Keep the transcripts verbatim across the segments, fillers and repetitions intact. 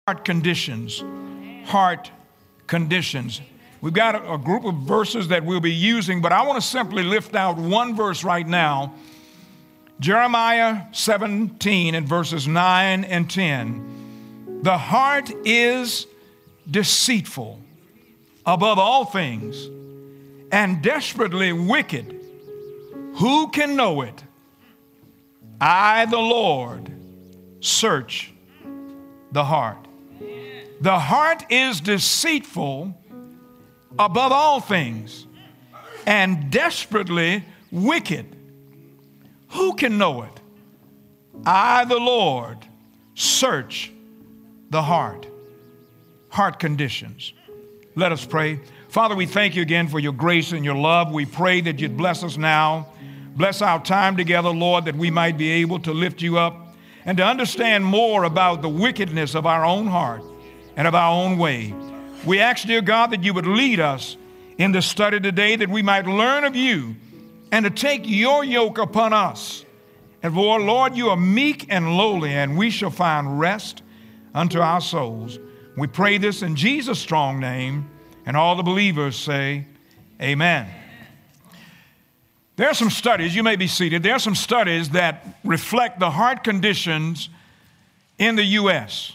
Heart conditions. Heart conditions. We've got a, a group of verses that we'll be using, but I want to simply lift out one verse right now. Jeremiah seventeen and verses nine and ten. The heart is deceitful above all things and desperately wicked. Who can know it? I, the Lord, search the heart. The heart is deceitful above all things and desperately wicked. Who can know it? I, the Lord, search the heart. Heart conditions. Let us pray. Father, we thank you again for your grace and your love. We pray that you'd bless us now. Bless our time together, Lord, that we might be able to lift you up and to understand more about the wickedness of our own heart and of our own way. We ask, dear God, that you would lead us in the study today, that we might learn of you and to take your yoke upon us. And for, Lord, you are meek and lowly, and we shall find rest unto our souls. We pray this in Jesus' strong name, and all the believers say, amen. There are some studies, you may be seated, there are some studies that reflect the heart conditions in the U S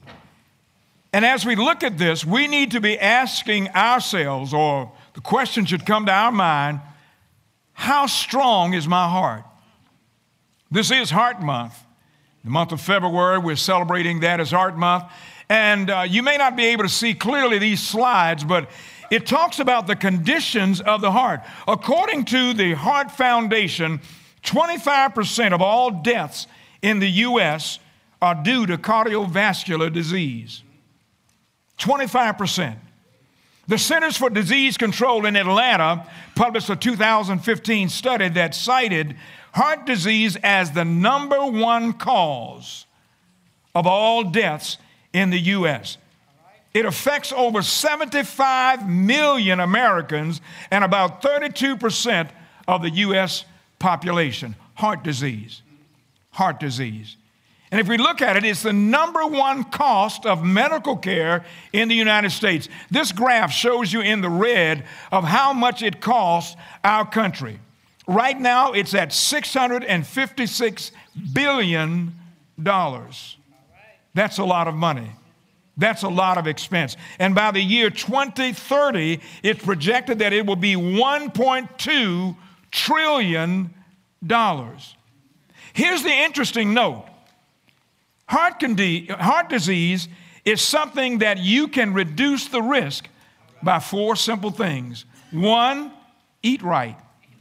And as we look at this, we need to be asking ourselves, or the question should come to our mind, how strong is my heart? This is Heart Month. The month of February, we're celebrating that as Heart Month. And uh, you may not be able to see clearly these slides, but it talks about the conditions of the heart. According to the Heart Foundation, twenty-five percent of all deaths in the U S are due to cardiovascular disease. twenty-five percent. The Centers for Disease Control in Atlanta published a two thousand fifteen study that cited heart disease as the number one cause of all deaths in the U S It affects over seventy-five million Americans and about thirty-two percent of the U S population. Heart disease. Heart disease. And if we look at it, it's the number one cost of medical care in the United States. This graph shows you in the red of how much it costs our country. Right now, it's at six hundred fifty-six billion dollars. That's a lot of money. That's a lot of expense. And by the year twenty thirty, it's projected that it will be one point two trillion dollars. Here's the interesting note. Heart, condi- heart disease is something that you can reduce the risk by four simple things. One, eat right.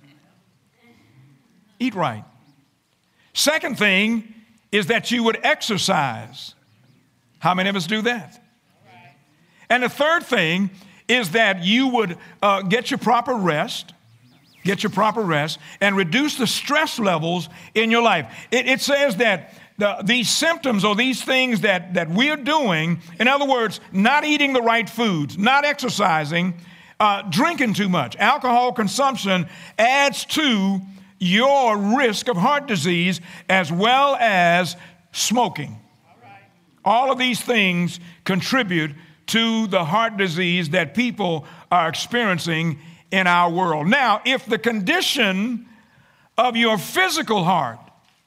Eat right. Second thing is that you would exercise. How many of us do that? And the third thing is that you would uh, get your proper rest, get your proper rest, and reduce the stress levels in your life. It, it says that the, these symptoms or these things that, that we're doing, in other words, not eating the right foods, not exercising, uh, drinking too much, alcohol consumption adds to your risk of heart disease as well as smoking. All of these things contribute to the heart disease that people are experiencing in our world. Now, if the condition of your physical heart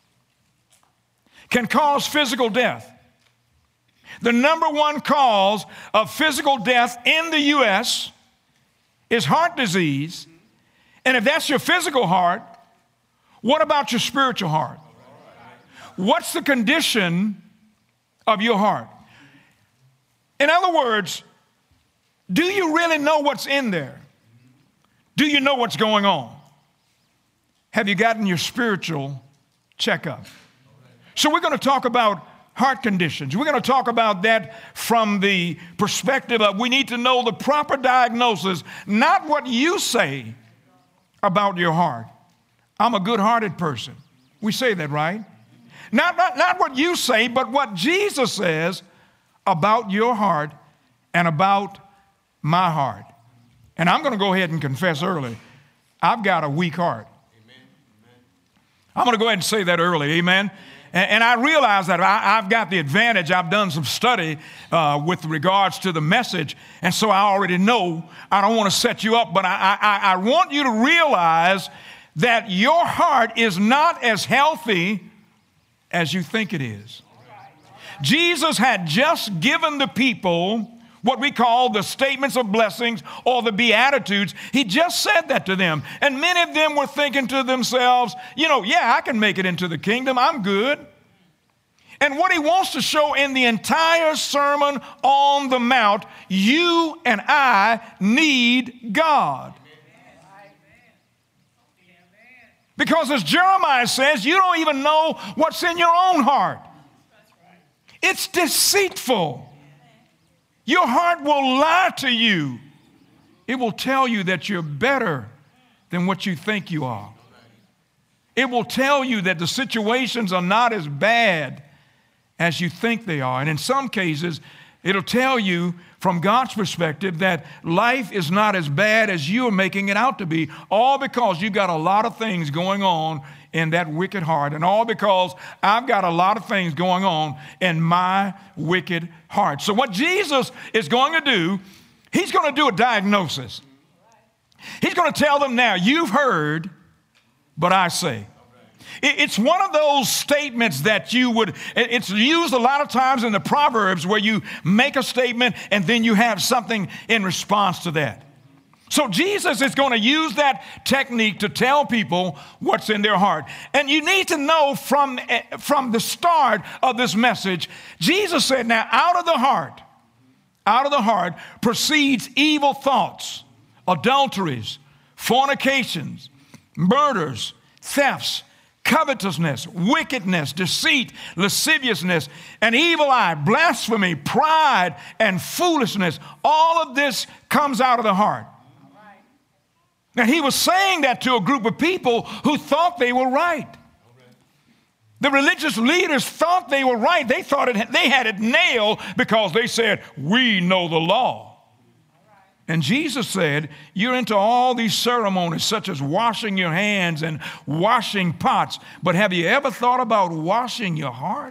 can cause physical death, the number one cause of physical death in the U S is heart disease. And if that's your physical heart, what about your spiritual heart? What's the condition of your heart? In other words, do you really know what's in there? Do you know what's going on? Have you gotten your spiritual checkup? So we're going to talk about heart conditions. We're going to talk about that from the perspective of we need to know the proper diagnosis, not what you say about your heart. I'm a good-hearted person. We say that, right? Not, not, not what you say, but what Jesus says about your heart and about my heart. And I'm going to go ahead and confess early, I've got a weak heart. Amen. I'm going to go ahead and say that early, amen? And, and I realize that I, I've got the advantage. I've done some study uh, with regards to the message. And so I already know. I don't want to set you up, but I, I, I want you to realize that your heart is not as healthy as you think it is. Jesus had just given the people what we call the statements of blessings or the Beatitudes. He just said that to them. And many of them were thinking to themselves, you know, yeah, I can make it into the kingdom. I'm good. And what he wants to show in the entire Sermon on the Mount, you and I need God. Because as Jeremiah says, you don't even know what's in your own heart. It's deceitful. Your heart will lie to you. It will tell you that you're better than what you think you are. It will tell you that the situations are not as bad as you think they are. And in some cases, it'll tell you from God's perspective that life is not as bad as you're making it out to be, all because you've got a lot of things going on in that wicked heart, and all because I've got a lot of things going on in my wicked heart. So what Jesus is going to do, he's going to do a diagnosis. He's going to tell them now, you've heard, but I say. It's one of those statements that you would, it's used a lot of times in the Proverbs where you make a statement and then you have something in response to that. So Jesus is going to use that technique to tell people what's in their heart. And you need to know from, from the start of this message, Jesus said, now out of the heart, out of the heart proceeds evil thoughts, adulteries, fornications, murders, thefts, covetousness, wickedness, deceit, lasciviousness, an evil eye, blasphemy, pride, and foolishness. All of this comes out of the heart. Now, he was saying that to a group of people who thought they were right. The religious leaders thought they were right. They thought it, they had it nailed because they said, we know the law. And Jesus said, you're into all these ceremonies such as washing your hands and washing pots, but have you ever thought about washing your heart?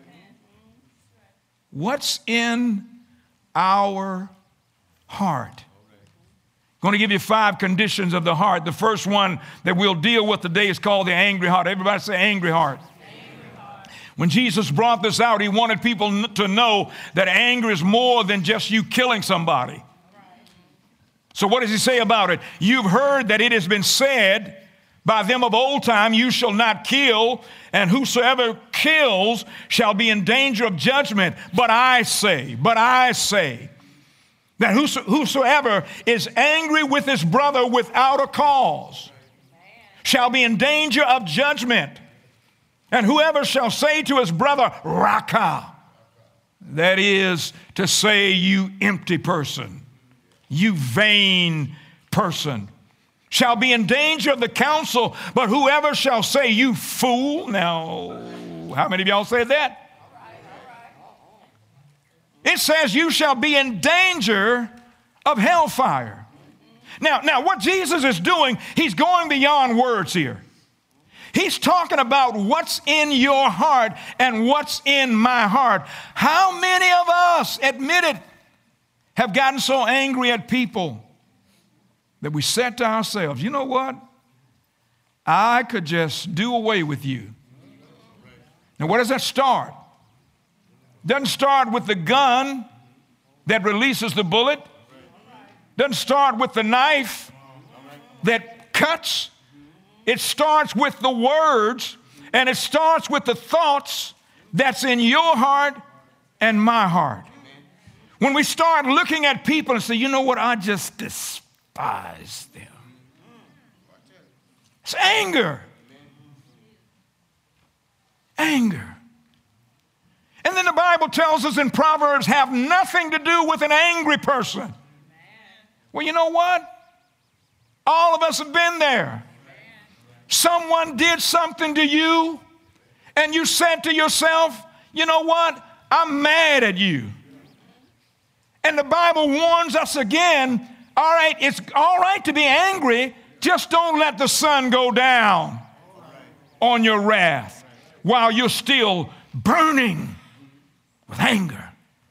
What's in our heart? I'm going to give you five conditions of the heart. The first one that we'll deal with today is called the angry heart. Everybody say angry heart. Angry heart. When Jesus brought this out, he wanted people to know that anger is more than just you killing somebody. So what does he say about it? You've heard that it has been said by them of old time, you shall not kill, and whosoever kills shall be in danger of judgment. But I say, but I say, that whoso, whosoever is angry with his brother without a cause shall be in danger of judgment. And whoever shall say to his brother, Raka, that is to say, you empty person, you vain person, shall be in danger of the council. But whoever shall say, you fool. Now, how many of y'all said that? It says you shall be in danger of hellfire. Now, now what Jesus is doing, he's going beyond words here. He's talking about what's in your heart and what's in my heart. How many of us, admit it, have gotten so angry at people that we said to ourselves, you know what? I could just do away with you. Now, where does that start? Doesn't start with the gun that releases the bullet. Doesn't start with the knife that cuts. It starts with the words, and it starts with the thoughts that's in your heart and my heart. When we start looking at people and say, you know what, I just despise them. It's anger. Anger. And then the Bible tells us in Proverbs, have nothing to do with an angry person. Amen. Well, you know what? All of us have been there. Amen. Someone did something to you, and you said to yourself, you know what? I'm mad at you. And the Bible warns us again, all right, it's all right to be angry, just don't let the sun go down on your wrath. while you're still burning with anger.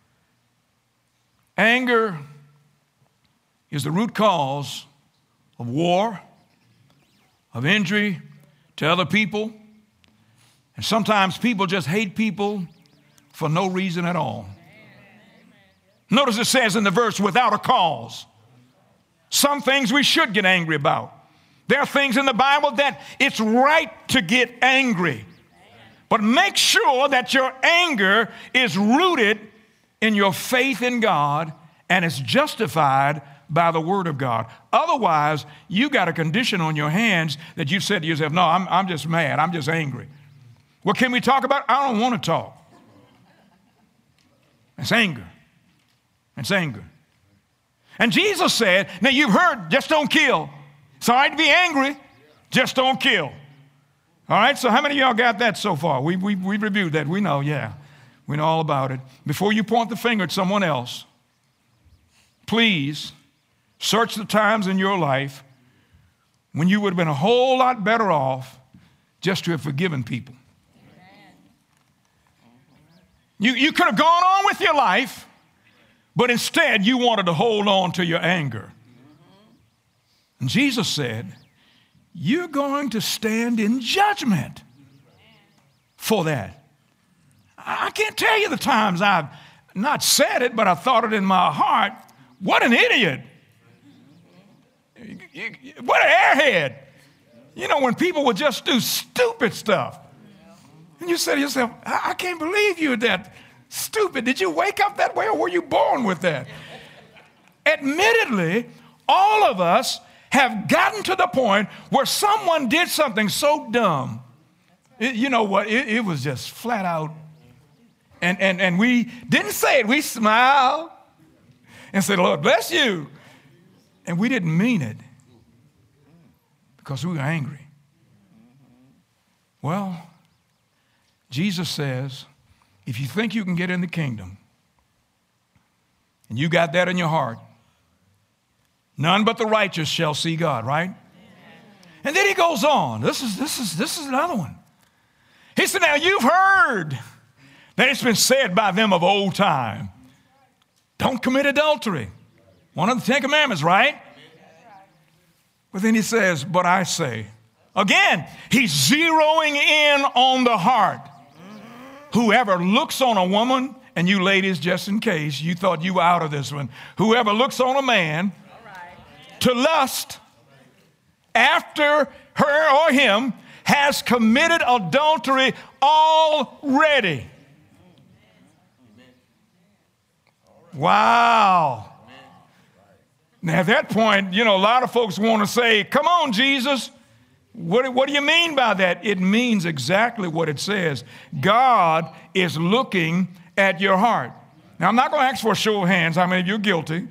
Anger is the root cause of war, of injury to other people. And sometimes people just hate people for no reason at all. Notice it says in the verse, without a cause. Some things we should get angry about. There are things in the Bible that it's right to get angry. But make sure that your anger is rooted in your faith in God and it's justified by the Word of God. Otherwise, you got a condition on your hands that you said to yourself, no, I'm, I'm just mad. I'm just angry. What can we talk about? I don't want to talk. It's anger. It's anger. And Jesus said, now you've heard, just don't kill. It's all right to be angry, just don't kill. All right, so how many of y'all got that so far? We, we, we reviewed that. We know, yeah. We know all about it. Before you point the finger at someone else, please search the times in your life when you would have been a whole lot better off just to have forgiven people. You, you could have gone on with your life, but instead you wanted to hold on to your anger. And Jesus said, you're going to stand in judgment for that. I can't tell you the times I've not said it, but I thought it in my heart. What an idiot. What an airhead. You know, when people would just do stupid stuff. And you say to yourself, I, I can't believe you're that stupid. Did you wake up that way or were you born with that? Admittedly, all of us have gotten to the point where someone did something so dumb. It, you know what? It, it was just flat out. And, and, and we didn't say it. We smiled and said, Lord, bless you. And we didn't mean it because we were angry. Well, Jesus says, if you think you can get in the kingdom and you got that in your heart, none but the righteous shall see God, right? And then he goes on. This is, this is, this is another one. He said, now you've heard that it's been said by them of old time, don't commit adultery. One of the Ten Commandments, right? But then he says, but I say, again, he's zeroing in on the heart. Whoever looks on a woman, and you ladies, just in case you thought you were out of this one, whoever looks on a man to lust after her or him has committed adultery already. Wow. Now, at that point, you know, a lot of folks want to say, come on, Jesus. What, what do you mean by that? It means exactly what it says. God is looking at your heart. Now, I'm not going to ask for a show of hands how many of you are guilty.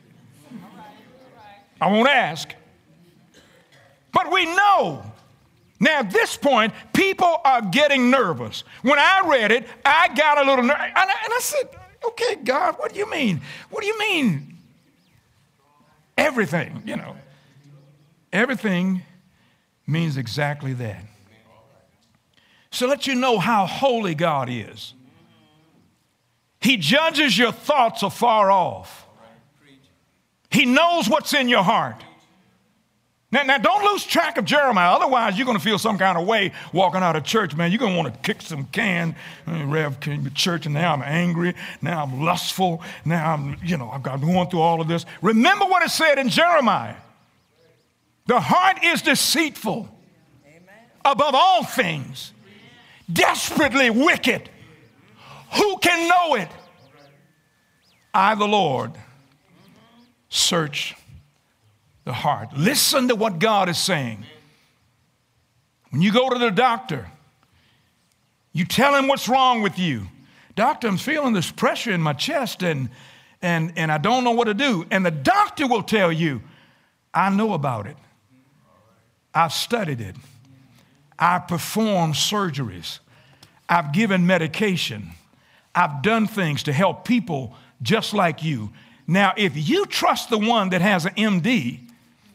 I won't ask. But we know. Now, at this point, people are getting nervous. When I read it, I got a little nervous. And I, and I said, okay, God, what do you mean? What do you mean? Everything, you know. Everything means exactly that. So let you know how holy God is. He judges your thoughts afar off. He knows what's in your heart. Now, now, don't lose track of Jeremiah. Otherwise, you're going to feel some kind of way walking out of church, man. You're going to want to kick some can. Rev came to church, and now I'm angry. Now I'm lustful. Now I'm, you know, I've got going through all of this. Remember what it said in Jeremiah. The heart is deceitful above all things, desperately wicked. Who can know it? I, the Lord, search the heart. Listen to what God is saying. When you go to the doctor, you tell him what's wrong with you. Doctor, I'm feeling this pressure in my chest and, and, and I don't know what to do. And the doctor will tell you, I know about it. I've studied it. I've performed surgeries. I've given medication. I've done things to help people just like you. Now, if you trust the one that has an M D,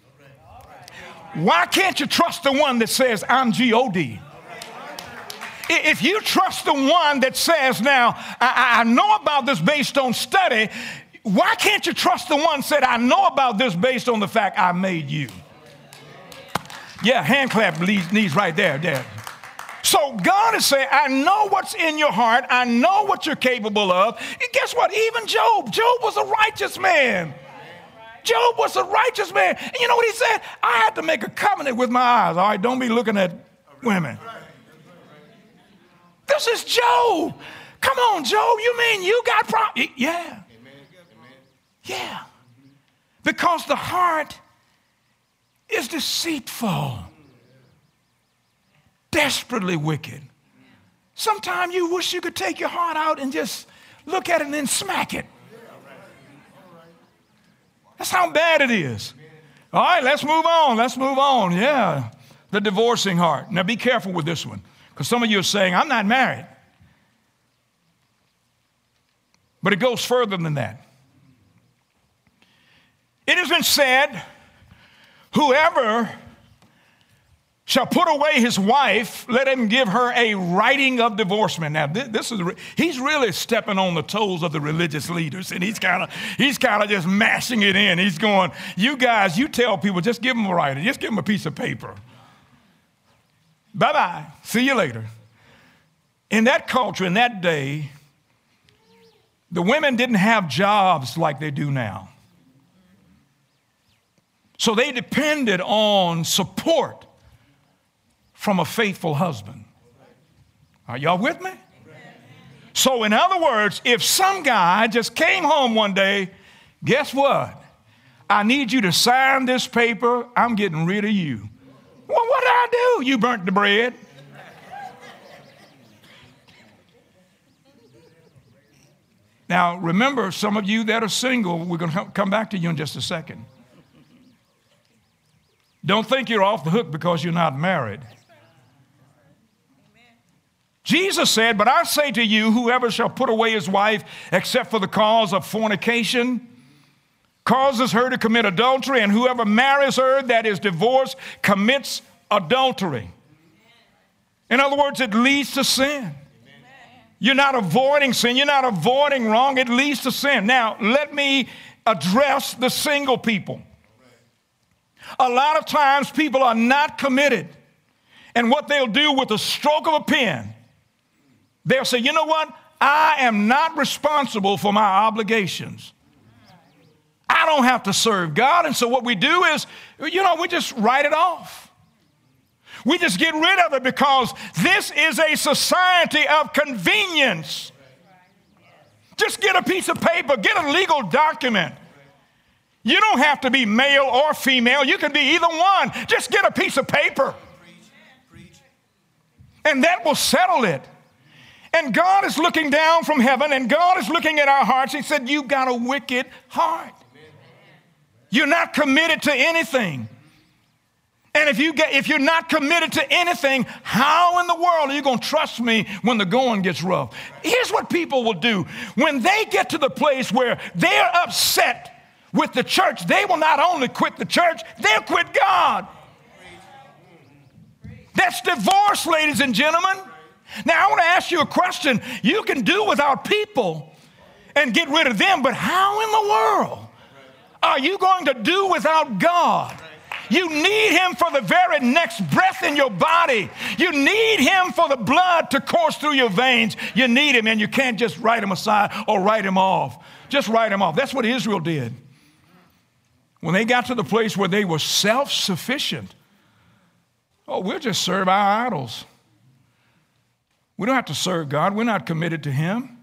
why can't you trust the one that says, I'm G O D? If you trust the one that says, now, I, I know about this based on study, why can't you trust the one that said, I know about this based on the fact I made you? Yeah, hand clap knees right there, there. So God is saying, I know what's in your heart. I know what you're capable of. And guess what? Even Job, Job was a righteous man. Job was a righteous man. And you know what he said? I had to make a covenant with my eyes. All right, don't be looking at women. This is Job. Come on, Job. You mean you got problems? Yeah. Yeah. Because the heart is deceitful, desperately wicked. Sometimes you wish you could take your heart out and just look at it and then smack it. That's how bad it is. All right, let's move on. Let's move on. Yeah, the divorcing heart. Now be careful with this one, because some of you are saying, I'm not married. But it goes further than that. It has been said, whoever shall put away his wife, let him give her a writing of divorcement. Now, this is, he's really stepping on the toes of the religious leaders, and he's kind of he's kind of just mashing it in. He's going, you guys, you tell people, just give them a writing, just give them a piece of paper. Bye-bye, see you later. In that culture, in that day, the women didn't have jobs like they do now. So they depended on support from a faithful husband. Are y'all with me? So in other words, if some guy just came home one day, guess what? I need you to sign this paper. I'm getting rid of you. Well, what did I do? You burnt the bread. Now, remember, some of you that are single, we're going to come back to you in just a second. Don't think you're off the hook because you're not married. Jesus said, but I say to you, whoever shall put away his wife except for the cause of fornication causes her to commit adultery, and whoever marries her that is divorced commits adultery. In other words, it leads to sin. You're not avoiding sin. You're not avoiding wrong. It leads to sin. Now, let me address the single people. A lot of times people are not committed. And what they'll do with a stroke of a pen, they'll say, you know what? I am not responsible for my obligations. I don't have to serve God. And so what we do is, you know, we just write it off. We just get rid of it because this is a society of convenience. Just get a piece of paper, get a legal document. You don't have to be male or female. You can be either one. Just get a piece of paper. And that will settle it. And God is looking down from heaven, and God is looking at our hearts. He said, you've got a wicked heart. You're not committed to anything. And if, you get, if you're not committed to anything, how in the world are you going to trust me when the going gets rough? Here's what people will do. When they get to the place where they're upset with the church, they will not only quit the church, they'll quit God. That's divorce, ladies and gentlemen. Now, I want to ask you a question. You can do without people and get rid of them, but how in the world are you going to do without God? You need him for the very next breath in your body. You need him for the blood to course through your veins. You need him, and you can't just write him aside or write him off. Just write him off. That's what Israel did. When they got to the place where they were self-sufficient, oh, we'll just serve our idols. We don't have to serve God. We're not committed to him.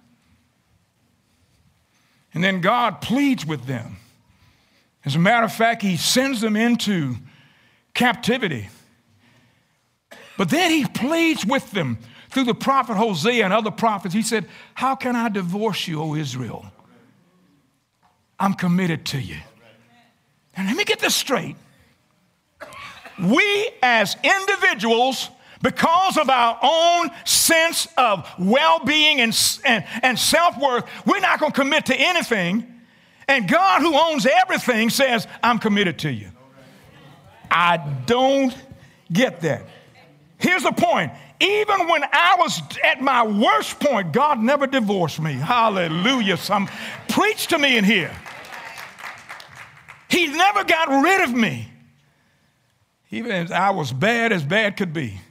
And then God pleads with them. As a matter of fact, he sends them into captivity. But then he pleads with them through the prophet Hosea and other prophets. He said, how can I divorce you, O Israel? I'm committed to you. And let me get this straight. We as individuals, because of our own sense of well-being and, and, and self-worth, we're not going to commit to anything. And God, who owns everything, says, I'm committed to you. I don't get that. Here's the point. Even when I was at my worst point, God never divorced me. Hallelujah. Some preach to me in here. He never got rid of me. Even as I was bad as bad could be.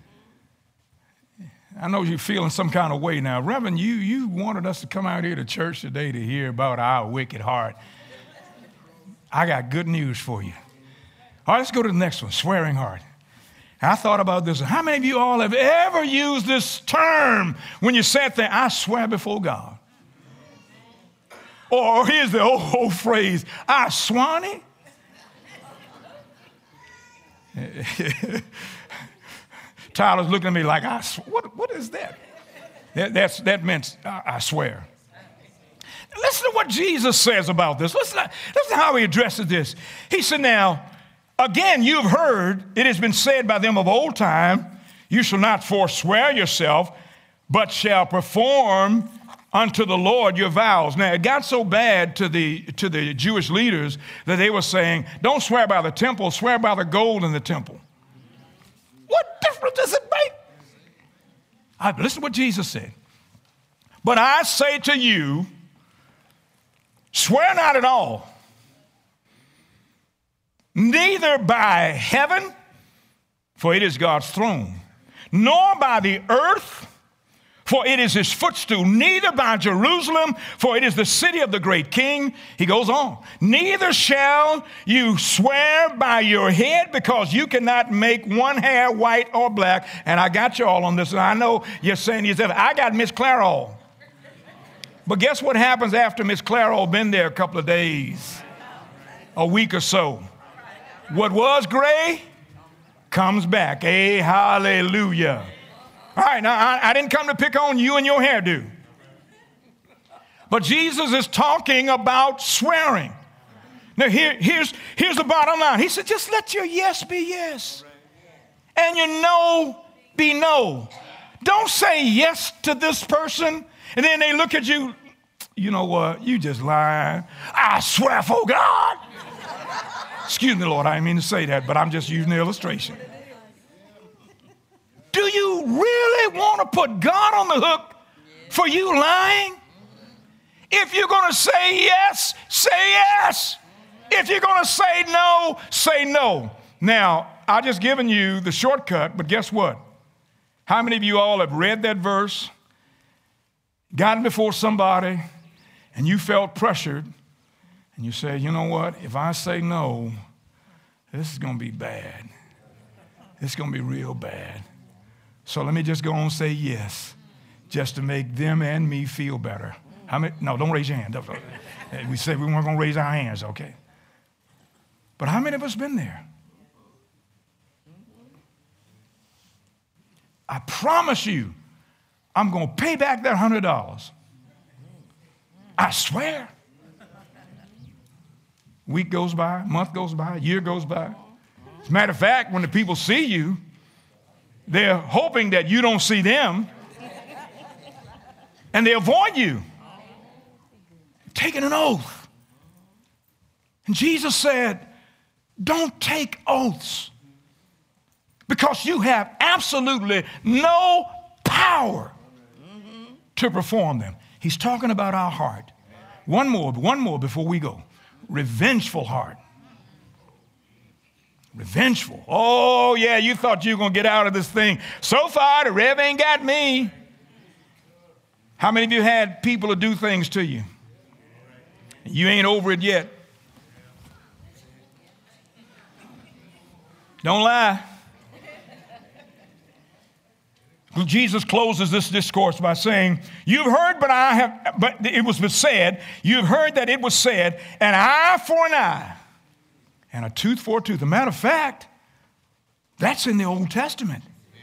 I know you're feeling some kind of way now. Reverend, you, you wanted us to come out here to church today to hear about our wicked heart. I got good news for you. All right, let's go to the next one, swearing heart. I thought about this. How many of you all have ever used this term when you sat there, I swear before God? Or here's the old, old phrase, I swanny. Tyler's looking at me like, I sw- what, what is that? that that's, that meant, I, I swear. Listen to what Jesus says about this. Listen, listen to how he addresses this. He said, now, again, you've heard, it has been said by them of old time, you shall not forswear yourself, but shall perform unto the Lord your vows. Now, it got so bad to the, to the Jewish leaders that they were saying, don't swear by the temple, swear by the gold in the temple. What difference does it make? All right, listen to what Jesus said. But I say to you, swear not at all, neither by heaven, for it is God's throne, nor by the earth, for it is his footstool, neither by Jerusalem, for it is the city of the great king. He goes on. Neither shall you swear by your head, because you cannot make one hair white or black. And I got you all on this. And I know you're saying, you said, I got Miss Clairol. But guess what happens after Miss Clairol been there a couple of days, a week or so? What was gray comes back. Hey, hallelujah. All right, now I, I didn't come to pick on you and your hairdo. But Jesus is talking about swearing. Now here, here's, here's the bottom line. He said, just let your yes be yes. And your no be no. Don't say yes to this person, and then they look at you, you know what, you just lying. I swear for God. Excuse me, Lord, I didn't mean to say that, but I'm just using the illustration. Do you really want to put God on the hook for you lying? If you're going to say yes, say yes. If you're going to say no, say no. Now, I've just given you the shortcut, but guess what? How many of you all have read that verse, gotten before somebody, and you felt pressured, and you say, you know what? If I say no, this is going to be bad. It's going to be real bad. So let me just go on and say yes, just to make them and me feel better. How many? No, don't raise your hand. We said we weren't going to raise our hands, okay? But how many of us been there? I promise you, I'm going to pay back that one hundred dollars. I swear. Week goes by, month goes by, year goes by. As a matter of fact, when the people see you, they're hoping that you don't see them, and they avoid you. Taking an oath. And Jesus said, don't take oaths, because you have absolutely no power to perform them. He's talking about our heart. One more, one more before we go. Revengeful heart. Revengeful. Oh, yeah, you thought you were going to get out of this thing. So far, the Rev ain't got me. How many of you had people to do things to you? You ain't over it yet. Don't lie. Jesus closes this discourse by saying, you've heard, but I have, but it was said, you've heard that it was said, an eye for an eye and a tooth for a tooth. As a matter of fact, that's in the Old Testament.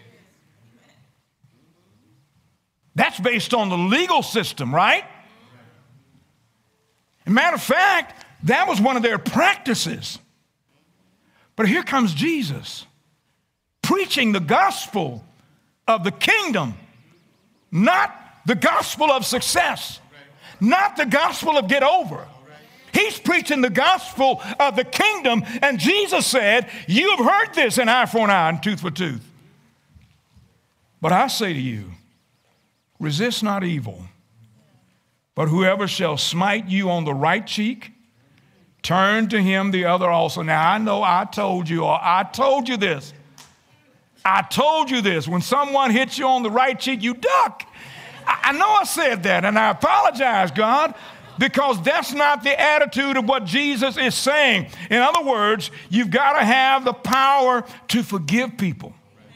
That's based on the legal system, right? As a matter of fact, that was one of their practices. But here comes Jesus preaching the gospel of the kingdom, not the gospel of success, not the gospel of get over. He's preaching the gospel of the kingdom, and Jesus said, you have heard this, an eye for an eye and tooth for tooth. But I say to you, resist not evil, but whoever shall smite you on the right cheek, turn to him the other also. Now, I know I told you, or I told you this. I told you this. When someone hits you on the right cheek, you duck. I, I know I said that, and I apologize, God, because that's not the attitude of what Jesus is saying. In other words, you've got to have the power to forgive people.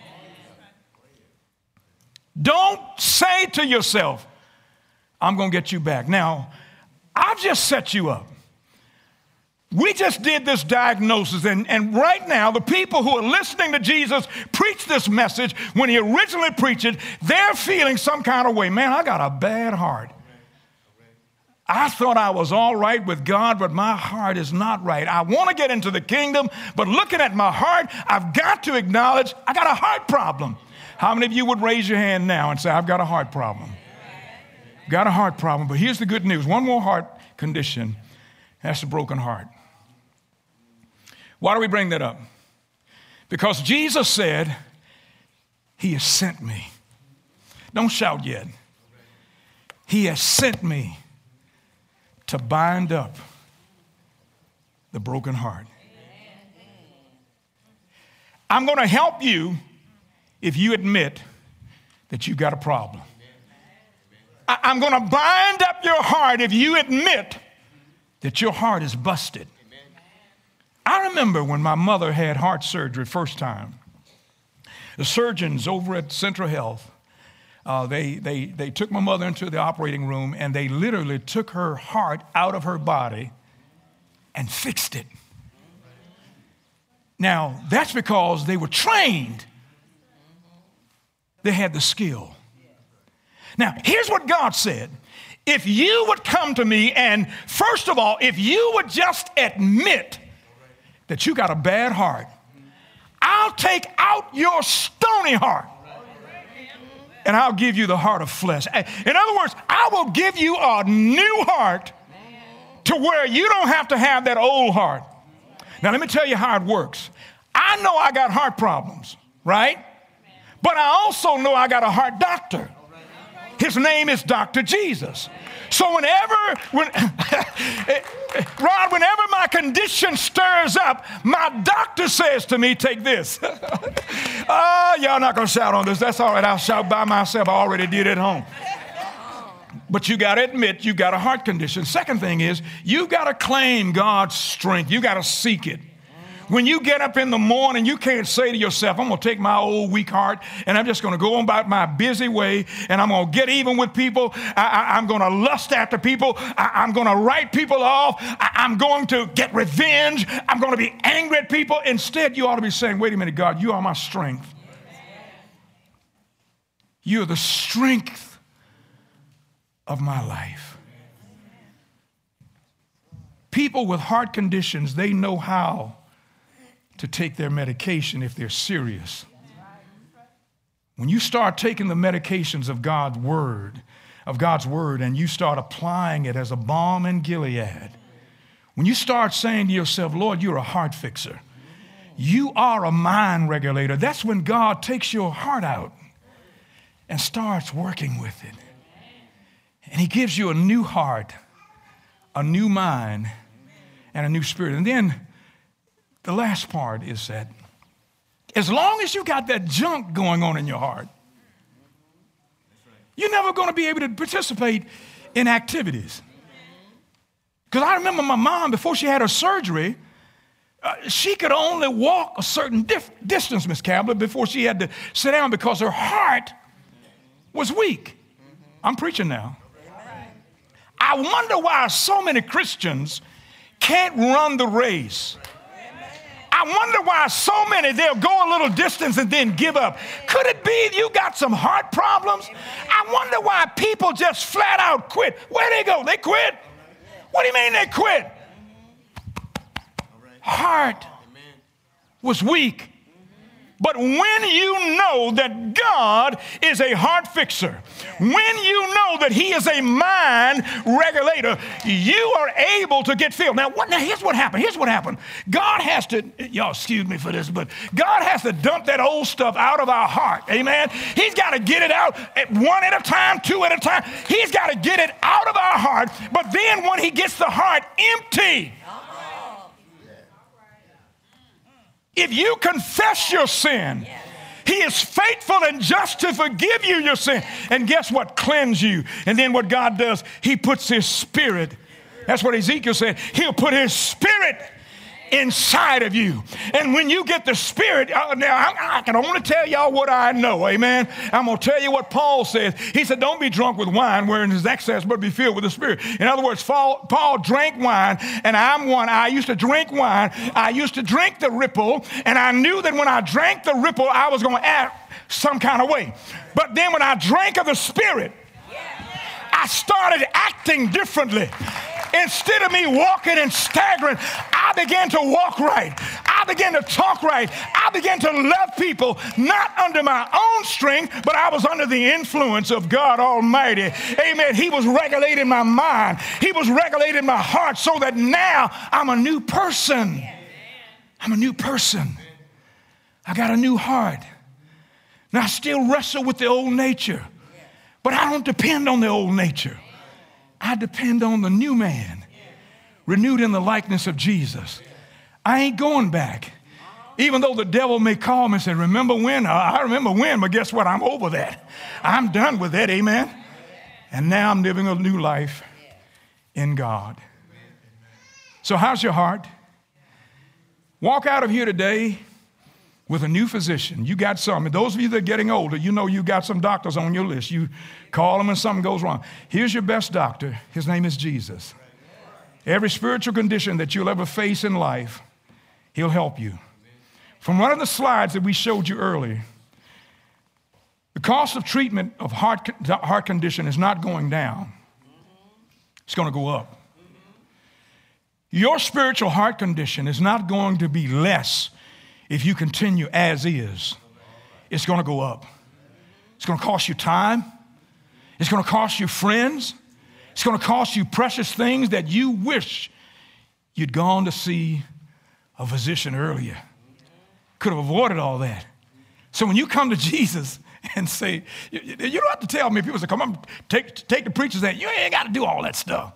Don't say to yourself, I'm going to get you back. Now, I've just set you up. We just did this diagnosis, and, and right now, the people who are listening to Jesus preach this message, when he originally preached it, they're feeling some kind of way. Man, I got a bad heart. I thought I was all right with God, but my heart is not right. I want to get into the kingdom, but looking at my heart, I've got to acknowledge I got a heart problem. How many of you would raise your hand now and say, I've got a heart problem? Got a heart problem, but here's the good news. One more heart condition. That's a broken heart. Why do we bring that up? Because Jesus said, he has sent me. Don't shout yet. He has sent me to bind up the broken heart. I'm going to help you if you admit that you've got a problem. I- I'm going to bind up your heart if you admit that your heart is busted. I remember when my mother had heart surgery first time. The surgeons over at Central Health, uh, they, they, they took my mother into the operating room, and they literally took her heart out of her body and fixed it. Now, that's because they were trained. They had the skill. Now, here's what God said. If you would come to me, and first of all, if you would just admit that you got a bad heart, I'll take out your stony heart and I'll give you the heart of flesh. In other words, I will give you a new heart to where you don't have to have that old heart. Now, let me tell you how it works. I know I got heart problems, right? But I also know I got a heart doctor. His name is Doctor Jesus. So whenever, when, Rod, whenever my condition stirs up, my doctor says to me, take this. Oh, y'all not going to shout on this. That's all right. I'll shout by myself. I already did at home. But you got to admit you got a heart condition. Second thing is you got to claim God's strength. You got to seek it. When you get up in the morning, you can't say to yourself, I'm going to take my old weak heart and I'm just going to go on about my busy way and I'm going to get even with people. I, I, I'm going to lust after people. I, I'm going to write people off. I, I'm going to get revenge. I'm going to be angry at people. Instead, you ought to be saying, wait a minute, God, you are my strength. You are the strength of my life. People with heart conditions, they know how to take their medication if they're serious. When you start taking the medications of God's word, of God's word, and you start applying it as a balm in Gilead, when you start saying to yourself, Lord, you're a heart fixer, you are a mind regulator, that's when God takes your heart out and starts working with it. And he gives you a new heart, a new mind, and a new spirit. And then the last part is that as long as you got that junk going on in your heart, you're never going to be able to participate in activities. Because I remember my mom, before she had her surgery, uh, she could only walk a certain dif- distance, Miss Cabler, before she had to sit down because her heart was weak. I'm preaching now. I wonder why so many Christians can't run the race. I wonder why so many, they'll go a little distance and then give up. Could it be you got some heart problems? I wonder why people just flat out quit. Where they go? They quit? What do you mean they quit? Heart was weak. But when you know that God is a heart fixer, when you know that he is a mind regulator, you are able to get filled. Now, what, now here's what happened. Here's what happened. God has to, y'all excuse me for this, but God has to dump that old stuff out of our heart. Amen. He's got to get it out at one at a time, two at a time. He's got to get it out of our heart. But then when he gets the heart empty, if you confess your sin, he is faithful and just to forgive you your sin. And guess what? Cleanse you. And then what God does, he puts his spirit. That's what Ezekiel said. He'll put his spirit inside of you. And when you get the spirit, uh, now I, I can only tell y'all what I know, amen. I'm going to tell you what Paul says. He said, don't be drunk with wine wherein is excess, but be filled with the Spirit. In other words, Paul, Paul drank wine, and I'm one. I used to drink wine. I used to drink the Ripple, and I knew that when I drank the Ripple, I was going to act some kind of way. But then when I drank of the Spirit, I started acting differently. Instead of me walking and staggering, I began to walk right. I began to talk right. I began to love people, not under my own strength, but I was under the influence of God Almighty. Amen. He was regulating my mind. He was regulating my heart so that now I'm a new person. I'm a new person. I got a new heart. Now I still wrestle with the old nature, but I don't depend on the old nature. I depend on the new man, renewed in the likeness of Jesus. I ain't going back. Even though the devil may call me and say, remember when? I remember when, but guess what? I'm over that. I'm done with that, amen? And now I'm living a new life in God. So how's your heart? Walk out of here today with a new physician. You got some. And those of you that are getting older, you know you got some doctors on your list. You call them when something goes wrong. Here's your best doctor. His name is Jesus. Every spiritual condition that you'll ever face in life, he'll help you. From one of the slides that we showed you earlier, the cost of treatment of heart, heart condition is not going down. It's going to go up. Your spiritual heart condition is not going to be less if you continue as is. It's going to go up. It's going to cost you time. It's going to cost you friends. It's going to cost you precious things that you wish you'd gone to see a physician earlier. Could have avoided all that. So when you come to Jesus and say, you, you don't have to tell me. People say, come on, take, take the preacher's hand. You ain't got to do all that stuff.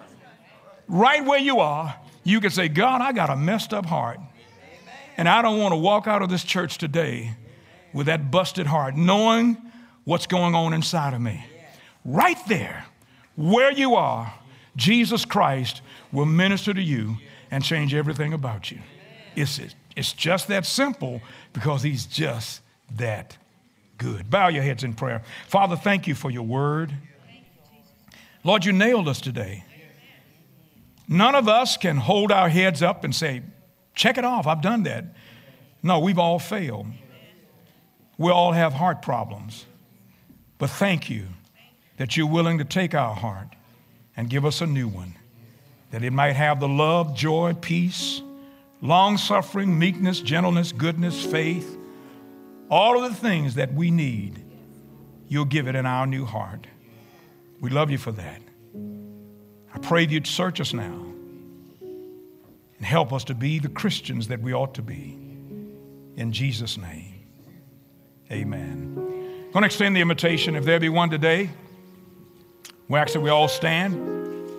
Right where you are, you can say, God, I got a messed up heart. And I don't want to walk out of this church today with that busted heart, knowing what's going on inside of me. Right there, where you are, Jesus Christ will minister to you and change everything about you. It's, it's just that simple because he's just that good. Bow your heads in prayer. Father, thank you for your word. Lord, you nailed us today. None of us can hold our heads up and say, check it off, I've done that. No, we've all failed. We all have heart problems. But thank you that you're willing to take our heart and give us a new one, that it might have the love, joy, peace, long-suffering, meekness, gentleness, goodness, faith, all of the things that we need, you'll give it in our new heart. We love you for that. I pray that you'd search us now and help us to be the Christians that we ought to be. In Jesus' name, amen. I'm going to extend the invitation. If there be one today, we actually we all stand.